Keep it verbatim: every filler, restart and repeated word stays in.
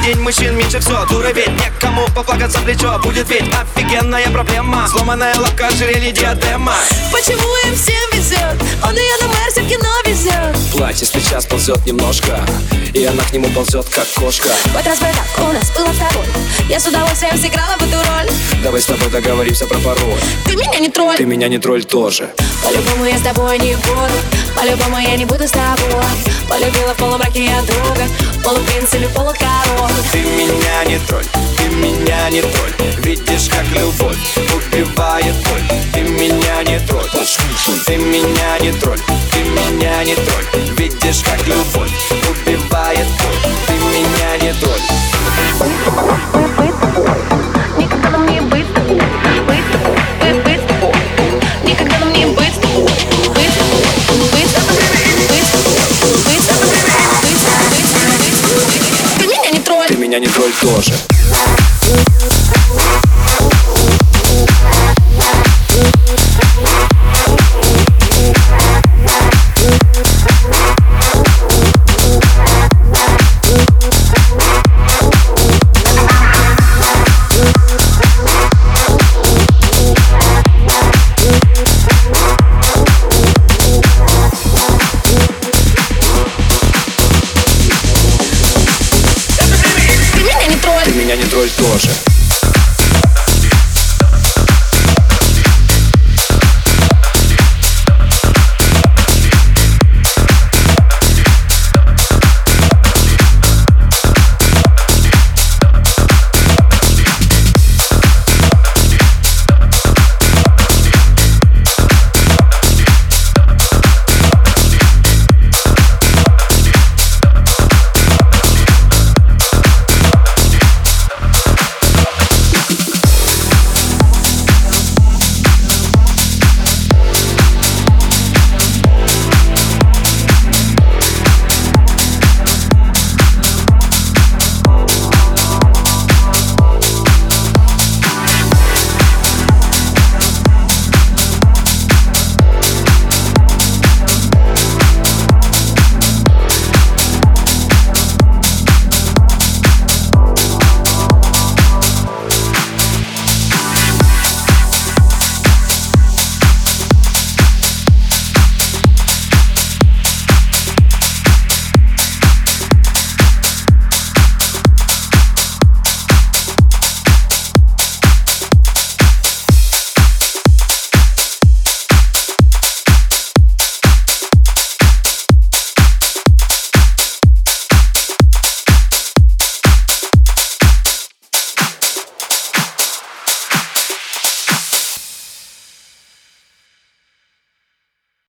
день мужчин меньше все. Дура ведь некому поплакаться в плечо. Будет ведь офигенная проблема. Сломанная лапка, ожерелье, диадема. Почему им всем везет? Он ее на Марсе в кино везет. Платье с плеча сползет немножко, и она к нему ползет, как кошка. Вот раз бы так у нас было с тобой, я с удовольствием сыграла в эту роль. Давай с тобой договоримся про пароль. Ты меня не тролль. Ты меня не тролль тоже. По-любому я с тобой не буду, по-любому я не буду с тобой. Полюбила в полумраке я друга, полупринц или полукороль. Ты меня не тролль, ты меня не тролль. Видишь, как любовь убивает боль. Ты меня не тролль, ты меня не тролль, ты меня не тролль. Видишь, как любовь убивает боль. Ты меня не тролль. Никогда нам не быть с тобой, быть с тобой, быть, быть с тобой. Никогда нам не быть с тобой, быть с тобой, быть с тобой, быть с тобой, быть с тобой, быть с тобой, быть с тобой. Ты меня не тролль. Ты меня не тролль тоже. Ты меня не тролль. Ты меня не тролль тоже.